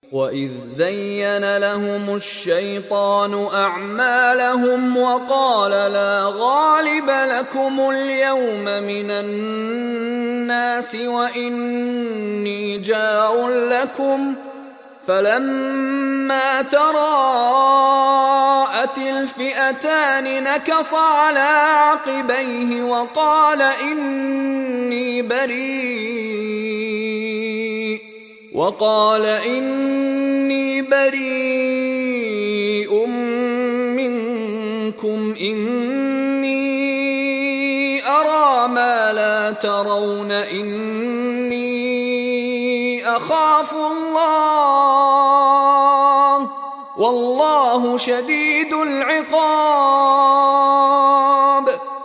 وإذ زين لهم الشيطان أعمالهم وقال لا غالب لكم اليوم من الناس وإني جار لكم فلما تراءت الفئتان نكص على عقبيه وقال إني بريء منكم إني أرى ما لا ترون إني أخاف الله والله شديد العقاب.